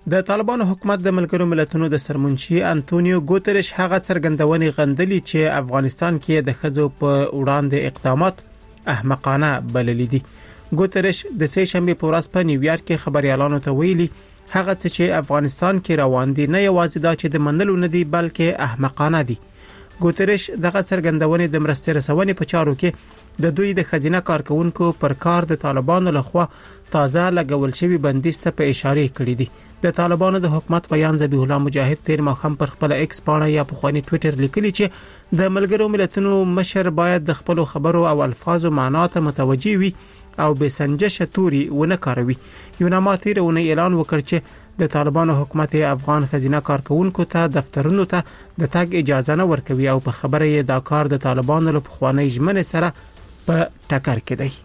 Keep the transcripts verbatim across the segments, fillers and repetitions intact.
د طالبانو حکومت د ملګرو ملتونو د سرمنشي انټونیو ګوتریش هغه څرګندونې غندلې چې افغانستان کې د ښځو په وړاندې اقدامات احمقانه بللي دي. ګوتریش د سه شنبه په ورځ په نیویارک کې خبريالانو ته ویلي هغه څه چې افغانستان کې روان دي نه یوازې دا چې د منلو نه دي بلکې احمقانه دي. ګوتریش دغه څرګندونې د مرستې رسونې په چارو کې د دوی د خزینه کارکونکو پر کار د طالبانو لخوا تازه لګول شوی بندیز ته په اشاره کړې دي. د طالبانو د حکومت بیان ذبیح الله مجاهد تیر ماښام پر خپل ایکس پاڼه یا په خواني ټوئیټر لیکلی چې د ملګرو ملتونو مشر باید د خپل خبرو او الفاظو معنا ته متوجي وي او به سنجش توري ونه کاروي. یوناما تیرونه اعلان وکړ چې د طالبانو حکومت افغان خزینه کارکونکو ته دفترونو ته د تګ اجازه نه ورکوي او په خبره یې دا کار د طالبانو له خواني ژمنې سره په ټکر کې دی.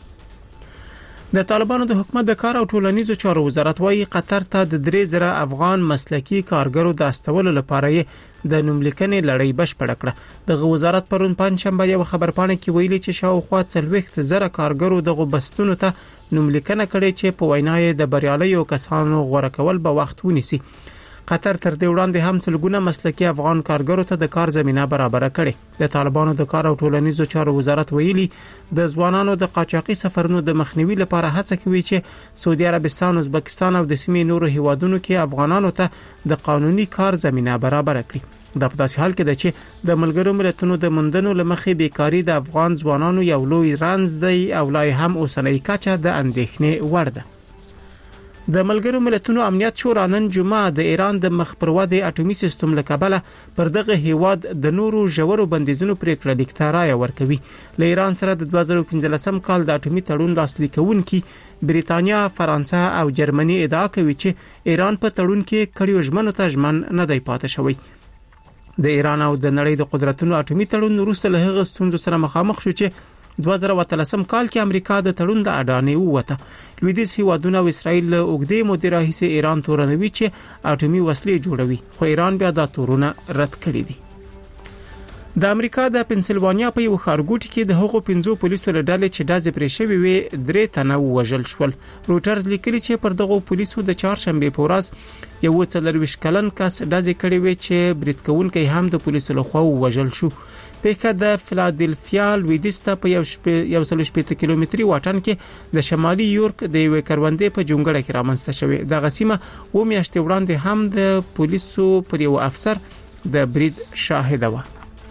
د طالبانو د حکومت د کار او ټولنیزو چارو وزارت وايي قطر ته د درې زره افغان مسلکي کارګرو د استولو لپاره یې د نوملیکنې لړۍ بشپړ کړه. د وزارت پرون پنځشنبه یو خبرپاڼه کې ویلي چې شاوخوا څلوېښت زره کارګرو د غوبستونو ته نوملیکنه کړې چې په وینا یې د بریالیو کسانو غوړه کول به وخت ونیسي. قطر تر دې وړاندې هم څلګونه مسلکي افغان کارګرو ته د کار زمينه برابر کړي. د طالبانو د کار او ټولنیزو چارو وزارت ویلي د ځوانانو د قاچاقي سفرونو د مخنیوي لپاره هڅه کوي چې سعودي عربستان، ازبکستان او د سیمې نورو هیوادونو کې افغانانو ته د قانوني کار زمينه برابر کړي. دا په داسې حال کې ده چې د ملګرو ملتونو د مندنو لمخې بیکاری د افغان ځوانانو یو لوی رنځ دی او لای هم اوسنۍ کچه د اندېښنې وړ ده. د ملګرو ملتونو امنیت شورا نن جمعه د ایران د مخ پر ودې اټومي سیستم لکبله پر دغه هیواد د نورو ژورو بندیزونو پریکړه لیکته رائے ورکوي. له ایران سره د دوه زره پنځلسم کال د اټومي تړون لاسلیک کوونکي بریتانیا، فرانسه او جرمني ادعا کوي چې ایران په تړون کې کړیو ژمنو ته ژمن نه دی پاتې شوی. د ایران او د نړۍ د قدرتونو اټومي تړون وروسته له هغه ستونزو سره مخامخ شو چې دوه زره اتلسم کال کې امریکا د تړون د اډانې ووته. لویدیځ هیوادونه او اسرائیل له اوږدې مودې راهیسې ایران تورنوي چې اټومي وسلې جوړوي، خو ایران بیا دا تورونه رد کړي دي. د امریکا د پنسلوانیا په یو ښارګوټي کې د هغو پنځو پولیسو له ډلې چې ډزې پرې شوې وې درې تنه ووژل شول. روټرز لیکلي چې پر دغو پولیسو د چهارشنبه په ورځ یو څلرویشت کلن کس ډزې کړې وې چې برید کوونکی هم د پولیسو لخوا ووژل شو. پیکه د فلادلفیا لویدیځ ته په یو یو سل شپږ کیلومتري واټن کې د شمالي یورک د یو کروندې په جونګړه کې رامنځته شوې. د غسیمه و میاشتې وړاندې هم د پولیسو پر یو افسر د برید شاهد و.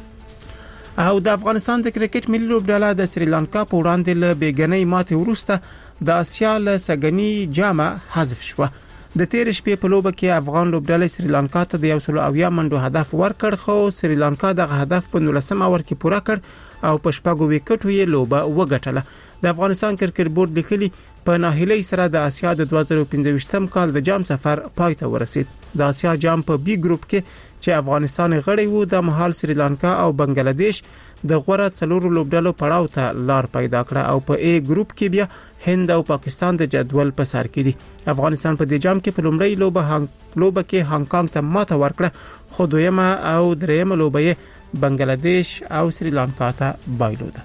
او د افغانستان د کرکټ ملي لوبډله د سریلانکا په وړاندې له بیګنۍ ماتې وروسته د اسیا له سګنی جامه حذف شوه. د تیر شپې په لوبه کې افغان لوبډلې سریلانکا ته د یو سل اویا منډو هدف ورکړ، خو سریلانکا دغه هدف په نولسم اور کې پوره کړ او په شپږو وکټو یې لوبه وګټله. د افغانستان کرکټ بورډ لیکلي په ناهیلۍ سره د اسیا د دوه زره پنځويشتم کال د جام سفر پای ته ورسید. د اسیا جام په بي ګروپ کې چې افغانستان غړی وو د مهال سریلانکا او بنگلاديش د غوړه څلورو لوبډلو پړاو ته لار پیدا کړه او په ای ګروپ کې بیا هند او پاکستان د جدول په سر کې دي. افغانستان په دې جام کې په لومړی لوبه هانګ لوبه کې هانګ کانګ ته ماته ورکړه، خو دویمه او دریمه لوبه یې بنگلاديش او سریلانکا ته بایلوده.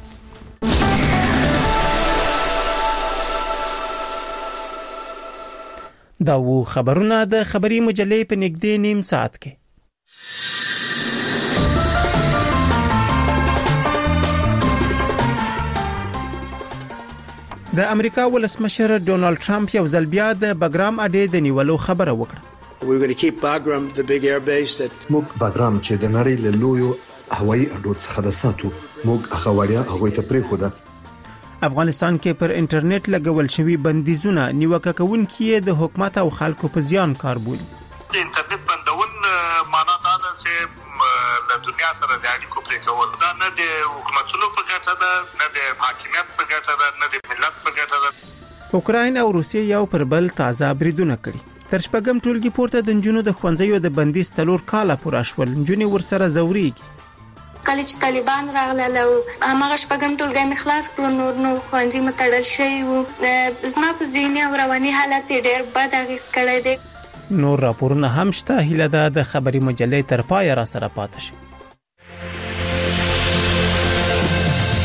دا وو خبرونه د خبري مجلې په نږدې نیم ساعت کې. د امریکا ولسمشر ډونالد ټرمپ یو ځل بیا د بګرام اډې د نیولو خبره وکړه. We're going to keep Bagram the big air base that موږ بګرام چې د نړۍ له لویو هوایي اډو څخه د ساتو موږ هغه وړیا هغه ته پریښوده. افغانستان کې پر انټرنیټ لګول شوی بندیزونه نیوکه کوونکي د حکومت او خلکو په زیان کار بولي. د انټرنیټ بندول معنا دا ده چې د دنیا سره د اړیکو پرې کول دا نه د حکومتونو په ګټه ده، نه د حاکمیت په ګټه ده، نه د ملت په ګټه ده. اوکراین او روسیه یو پر بل تازه بریدونه کړي. تر شپږم ټولګي پورته د نجونو د ښوونځیو د بندیز څلور کاله پوره شول. نجونې ورسره زوريږي. کله چې طالبان راغله او هغه شپږم ټولګي مخلاص کړو، نور نو ښوونځي متړل شوی وو. زما په ذهني او رواني حالت ډېر بد اغېز کړی دی. نور راپورونه هم شته. هیله ده د خبري مجلې تر پای را سره پاتې شي.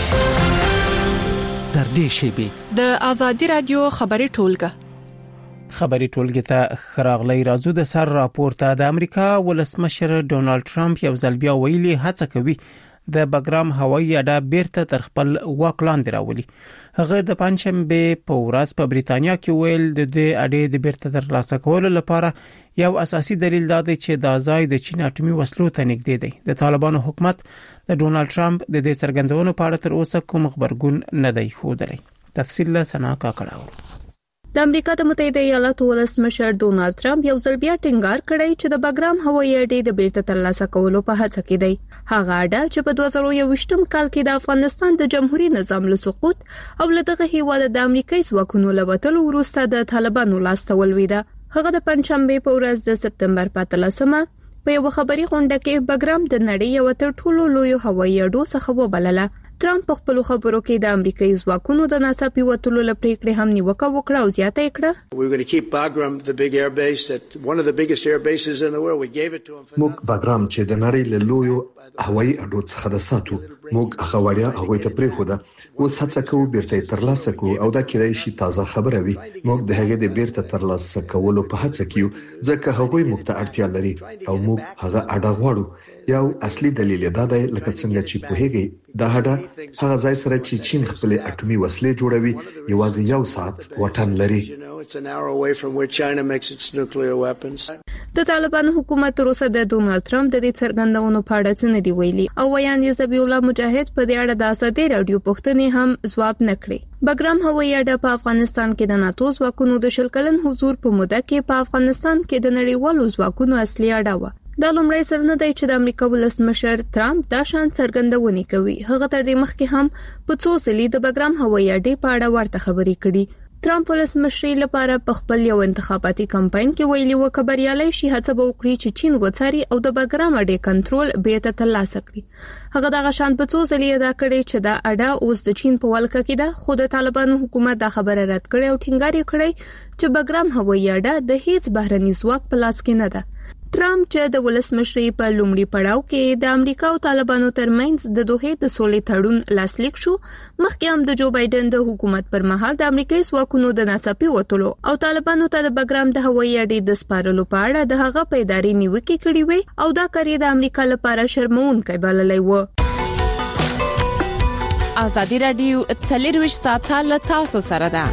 تر دې شی به د ازادي رادیو خبري ټولګه خبري ټولګي ته خراغلی راځو. د سر راپورته د امریکا ولسمشر ډونالد ټرمپ یو ځل بیا ویلي هڅه کوي د بګرام هوایي اډه بیرته تر خپل واک لاندې راولي. هغه د پنځشنبه په ورځ په بریتانیا کې ویل د دې اډې د بیرته ترلاسه کولو لپاره یو اساسي دلیل دا دی چې دا ځای د چین اټومي وسلو ته نږدې دی. د طالبانو حکومت د ډونالد ټرمپ د دې څرګندونو په اړه تر اوسه کوم خبرګون نه دی ښودلی. تفصیل له سنا کاکړه. د امریکا د متحده ایالاتو ولسمشر ډونالد ټرمپ یو ځل بیا ټینګار کړی چې د بګرام هوایي اډې د بیرته ترلاسه کولو په هڅه کې دی. هغه اډه چې په دوه زره یوویشتم کال کې د افغانستان د جمهوریت نظام له سقوط او له دغه هیواد د امریکایي ځواکونو له وټلو وروسته د طالبانو لاسته ولوېده. هغه د پنځشنبه په ورځ د سپتمبر په اتلسمه په یو خبري غونډه کې بګرام د نړۍ یو تر ټولو لوی هوایي اډو څخه وبلله. ټرمپ په خپل خبرو کې د امریکایي ځواکونو د ناڅاپي وټلو لپاره هم نیوکه وکړه او زیاته کړه. We're going to keep Bagram, the big air base, that one of the biggest air bases in the world. We gave it to them. موږ باګرام چې د نړۍ له لویو هوایي اډو څخه د ساتو موږ هغه وړیا هغه ته پریښوده. اوس هڅه کوو بیرته ترلاسه کړو او دا کېدای شي تازه خبره وي. موږ د هغې د بیرته ترلاسه کولو په هڅه کې یو ځکه هغوی موږ ته اړتیا لري او موږ هغه اډه غواړو. یو اصلي دلیل دا دی لکه څنګه چې په هغې دا اډه هغه ځای سره چې چین خپل اټومي وسلې جوړوي یوازې یو ساعت وټن لري. د طالبانو حکومت تر اوسه د ډونالد ټرمپ د دې څرګندونو په اړه څه نه دی ویلي او ویاندې ذبیح الله مجاهد په دې اړه د ازادي رادیو پوښتنې هم ځواب نه کړی. بګرام هوایي اډه په افغانستان کې د ناتو ځواکونو د شل کلن حضور په موده کې په افغانستان کې د نړیوالو ځواکونو اصلي اډه و. دا لومړی ځل نه دی چې د امریکا ولسمشر ټرمپ دا شان څرګندونې کوي. هغه تر دې مخکې هم په څو ځلې د بګرام هوایي اډې په اړه ورته خبرې کړي. ټرمپ ولسمشر لپاره په خپل یو انتخاباتي کمپاین کې ویلي و چې بریالي شي هڅه به وکړي چې چین وڅاري او د بګرام اډې کنټرول بیرته ترلاسه کړي. هغه دغه شان په څو ځلې ادا کړي چې دا اډه اوس د چین په ولکه کې ده، خو د طالبانو حکومت دا خبره رد کړې او ټینګار یې کړی چې بګرام هوایي اډه د هیڅ بهرني ځواک په لاس کې نه ده. ټرمپ چې د ولسمشرۍ په لومړي پړاو کې د امریکا او طالبانو ترمنځ د دوه د سولې تړون لاسلیک شو، مخکې هم د جو بایدن د حکومت پر مهال د امریکایي ځواکونو د ناڅاپي وټلو او طالبانو ته د بګرام د هوایي اډې د سپارلو په اړه د هغه په ادارې نیوکې کړې وې او دا کار د امریکا لپاره شرمونکی بللی و. ازادي رادیو څلرویشت ساعته له تاسو سره ده.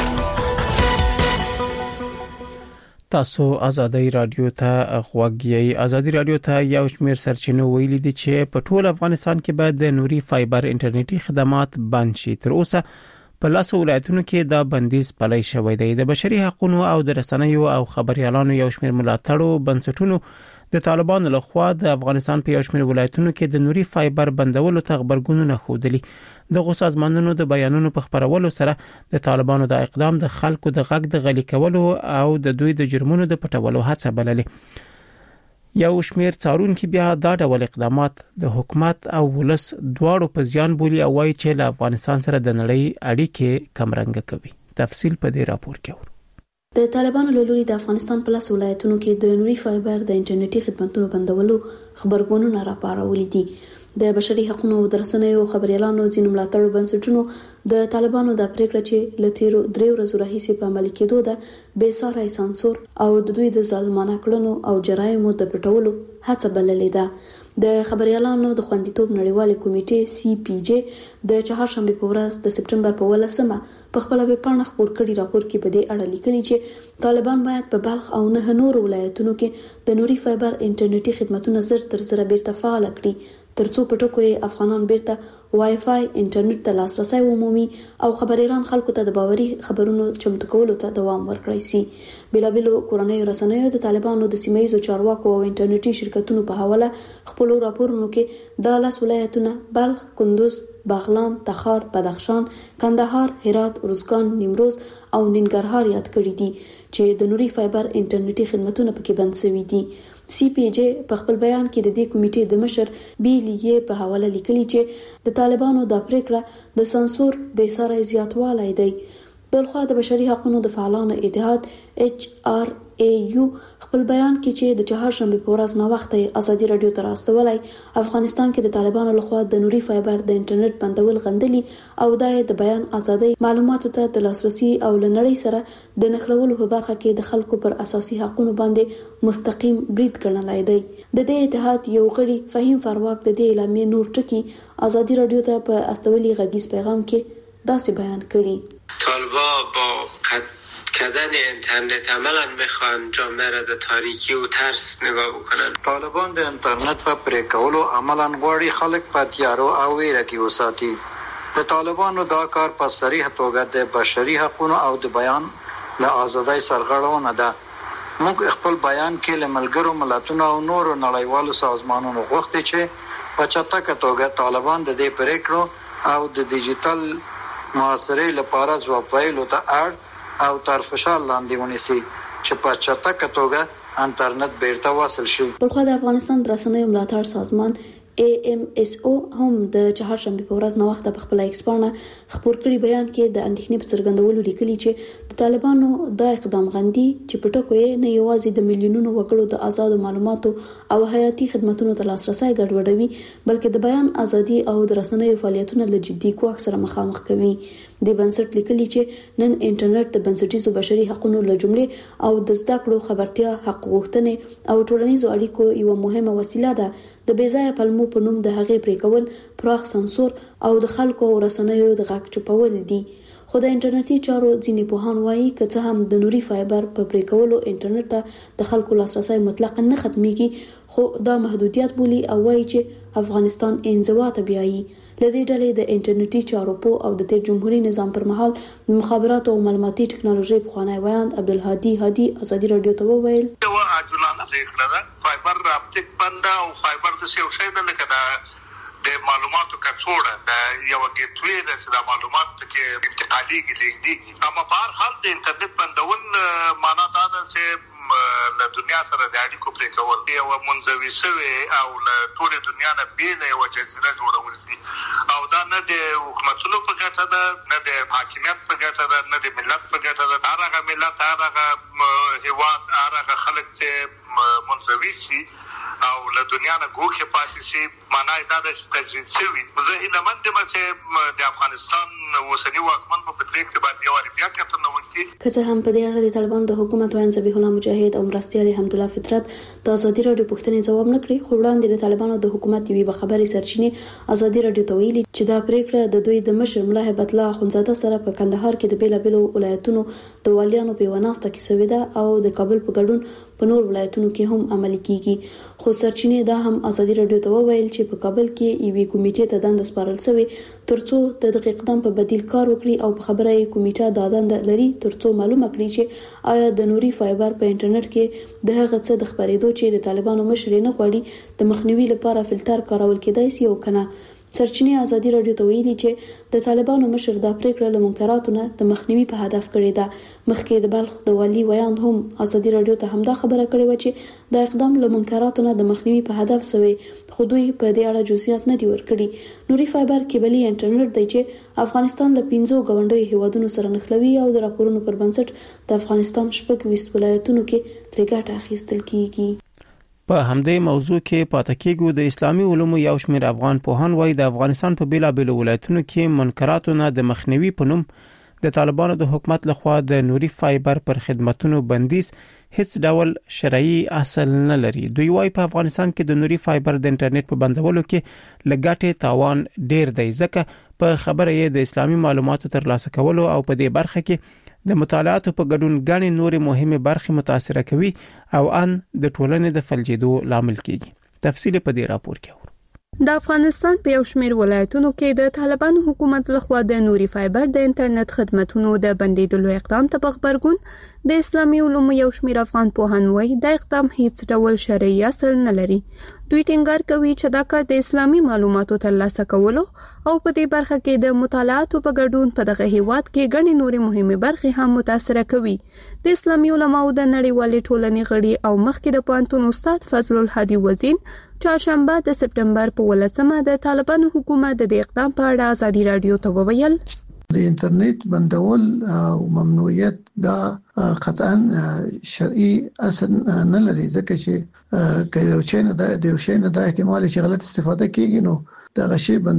تاسو ازادي رادیو ته غوږی. ازادي رادیو ته یو شمېر سرچینو ویلي دي چې په ټول افغانستان کې باید د نوري فایبر انټرنیټي خدمات بند شي. تر اوسه په لاسو ولایتونو کې دا بندیز پلی شوی دی. د بشري حقوقو او د رسنیو او خبريالانو یو شمېر ملاتړو بنسټونو د طالبانو لخوا د افغانستان په یو شمېر ولایتونو کې د نوري فایبر بندولو ته خبرګونونه خوده. د غو سازمانونو د بیانونو په خبرولو سره د طالبانو د اقدام د خلکو د غږ د غلي کولو او د دوی د جرمونو د پټولو هڅه بللې. یو شمېر څارونکو بیا دا ډول اقدامات د حکومت او ولس دواړو په ځان بولی او وايي چې له افغانستان سره د نړۍ اړیکې کمرنګ کوي. تفصیل په دې راپور کې ورو. د طالبانو له لوري د افغانستان په لاس ولایتونو کې د نوري فایبر د انټرنیټي خدماتونو بندولو خبرګونونه راپارولي دي. د بشري حقوقو او د رسنیو خبريالانو ځینو ملاتړو بنسټونو د طالبانو د پریکړه چې لتیرو درې ورځې راهیسې په عمل کېدو ده بې ساري سانسور او د دوی د ظالمانه کړنو او جرایمو د پټولو هڅه بللې ده. د خبريالانو د خوندیتوب نړیوالې کمیټې سی پی جی د چهارشنبه په ورځ د سپټمبر په ولسمه په خپل ویب پاڼه خبر کړي راپور کې په دې اړه لیکلي چې طالبان باید په بلخ او نه نور ولایتونو کې د نوري فایبر انټرنیټي خدماتونه زر تر زر بیرته فعال کړي ترڅو په ټکو افغانان بیرته وای فای انټرنیټ ته لاسرسي ومومي او خبريالان خلکو ته د باوري خبرونو چمتو کولو ته دوام ورکړي سي. بلابلو کورنۍ رسنیو د طالبانو د سیمایي چارواکو او انټرنیټي شرکتونو په حواله خپل راپورونو کې د لاس ولایتونه بلخ، کندوز، باغلان، تخار، بدخشان، کندهار، هرات، ارزګان، نیمروز او ننګرهار یاد کړی دي چې د نوري فایبر انټرنیټي خدماتونه پکې بند شوي دي. سی پی جی په خپل بیان کې د دې کمیټې د مشر بی لیې په حواله لیکلي چې د طالبانو د پریکړه د سانسور بې ساري زیاتوالی دی. بلخوا د بشري حقوقو د فعالانو اتحاد ایچ آر ای یو خپل بیان کې چې د چهارشنبه په ورځ نو وخت ازادي رادیو ته راستولای افغانستان کې د طالبانو لخوا د نوري فایبر د انټرنیټ بندول غندلي او د بیان ازادي معلوماتو ته د لاسرسي او لنړی سره د نخلولو په برخه کې د خلکو پر اساسي حقوقو باندې مستقیم برید کړنلای دی. د دې اتحاد یو غړي فهیم فارواک د دې اعلامیې نور ټکی ازادي رادیو ته په استولي غږیز پیغام کې داسې بیان کړي. طالبان با کردن اینترنت عملا میخوان جامعه را در تاریکی و ترس نگاه بکنن. طالبان د اینترنت په پرې کولو عملا غواړي خلک په تیارو او ویره کې وساتي. د طالبانو دا کار په صریح توګه د بشري حقوقو او د بیان له ازادۍ سرغړونه ده. موږ خپل بیان کې له ملګرو ملتونو او نورو نړیوالو سازمانونو غوښتي چې په چټکه توګه طالبان د دې پریکړو او د ډیجیټل معاصرې لپاره ځواب ویلو ته اړ او تر فشار لاندې ونیسي چې په چټکه توګه انټرنیټ بیرته وصل شي. بلخوا د افغانستان د رسنیو ملاتړ سازمان ای ام اس او هم د چهارشنبه په ورځ نو وخت په خپل ایکسپانه خبر کړي بیان کې د اندېښنې په څرګندولو لیکلي چې د طالبانو د اقدام غندي چې په ټکو یې نه یوازې د میلیونونو وګړو د آزاد معلوماتو او حیاتي خدماتو ته لاسرسي ګډوډوي بلکې د بیان ازادي او د رسنیو فعالیتونو له جدي کوښښ سره مخامخ کوي. د بنسټ لیکلي چې نن انټرنیټ د بنسټیزو بشري حقوقو له جملې او د زده کړو خبرتیا حق غوښتنې او ټولنیزو اړیکو یو مهمه وسیله ده. د بیځایه پلمو په نوم د هغې پرې کول پراخ سانسور او د خلکو او رسنیو د غږ چوپول دي. خو د انټرنیټي چارو ځینې پوهان وایي که څه هم د نوري فایبر په پرې کولو انټرنیټ ته د خلکو لاسرسي مطلقاً نه ختميږي خو دا محدودیت بولي او وایي چې افغانستان انزوا ته بیایي. لدې ډلې د انټرنیټي چارو په او د تیر جمهوریت نظام پر مهال د مخابراتو او معلوماتي ټکنالوژي په خوانی ویاند عبدالهادي هادي ازادي رادیو ته وویل یو اجلانه ذکر فایبر اپټیک بنده او فایبر د څه شی د لکه د معلوماتو کڅوړه د یو ګټوي د څه معلومات کې انتقالي کېږي اما په هر حال د انټرنیټ بندول معنا دا ده چې له دنیا سره د اړیکو پرې کول دی او منځوي شوی او له ټول دنیا نه بیل یو جزیره جوړول دي او دا نه د حکومتونو په ګټه ده نه د حاکمیت په ګټه ده نه د ملت په ګټه ده. هغه ملت هغه هیواد هغه خلک چې منځوي شي او له دنیا نه ګوښه پاتې شي معنا دا د تجربه شوی زه هیله مند یم چې د افغانستان اوسنی واکمن په پریکړه باندې یو بیا کتنه وکړي. که هم په دې اړه د طالبانو د حکومت وایي ذبیح الله مجاهد او مرستیال حمدالله فطرت د ازادي رادیو پوښتنې جواب نه کړی خو وړاندې د طالبانو د حکومت یوې بخبري سرچینې ازادي رادیو ته ویلي چې دا پریکړه د دوی د مشر ملا هیبت الله اخونزاده سره په کندهار کې د بیلابیلو ولایتونو د والیانو په وناسته کې سوي ده او د کابل په ګډون په نور ولایتونو کې هم عملي کیږي. خو سرچینې دا هم ازادي رادیو ته وویل چې په کابل کې یوې کمیټې ته دنده سپارل شوې ترڅو د دقیق اقدام په بدیل کار وکړي او په خبره یې کمیټه دا دنده لري ترڅو معلومه کړي چې آیا د نوري فایبر په انټرنیټ کې د هغه څه د خبرېدو چې د طالبانو مشر نه غواړي د مخنیوي لپاره فلټر کارول کېدای شي او کنه. سرچینې ازادي رادیو ته ویلي چې د طالبانو مشر د پریکړه له منکراتو نه د مخنیوي په هدف کړی ده. مخکې د بلخ د والی ویاند هم ازادي رادیو ته همدا خبره کړې و چې د اقدام له منکراتو نه د مخنیوي په هدف سوی خو دوی په دې اړه جزئیات نه دی ورکړي. نوري فایبر کیبلي انټرنیټ دی چې افغانستان له پنځو غونډوي هیوادونو سره نښلوي او د راپورونو پر بنسټ د افغانستان شپږ ویشت ولایتونو کې ترې ګټه اخیستل کیږي. په همدې موضوع کې پاتې کېږو. د اسلامي علومو یو شمېر افغان پوهان وایي د افغانستان په بیلابیلو ولایتونو کې منکراتو نه د مخنیوي په نوم د طالبانو د حکومت لخوا د نوري فایبر پر خدماتونو بندیز هیڅ ډول شرعي اصل نه لري. دوی وایي په افغانستان کې د نوري فایبر د انټرنیټ په بندولو کې لګټې تاوان ډیر دی ځکه په خبره یې د اسلامي معلوماتو ترلاسه کولو او په دې برخه کې د مطالعاتو په ګډون غني نورې مهمه برخې متاثر کوي او ان د ټولنې د فلجیدو لامل کیږي. تفصیل په دې راپور کې اورو. د افغانستان په یو شمېر ولایتونو کې د طالبانو حکومت لخوا د نوري فایبر د انټرنیټ خدماتونو د بندیدلو اقدام ته خبرګون د اسلامي علومو یو شمېر افغان پوهان وایي د اقدام هیڅ ډول شرعي اصل نه لري. دوی ټینګار کوي چې دا کار د اسلامي معلوماتو ترلاسه کولو او په دې برخه کې د مطالعاتو په ګډون په دغه هیواد کې غني نورې مهمه برخې هم متاثر کوي. د اسلامي علماو د نړیوالې ټولنې غړي او مخکې د پوهنتون استاد فضل الهادي وزین چهارشنبه د سپټمبر په ولسمه د طالبانو حکومت د اقدام په اړه ازادي رادیو ته وویل د انټرنیټ بندول او ممنوعیت دا قطعا شرعي اصل نه لري، ځکه چې کله یو شی نه د یو شی نه د احتمال چې غلط استفاده کیږي نو دا غشي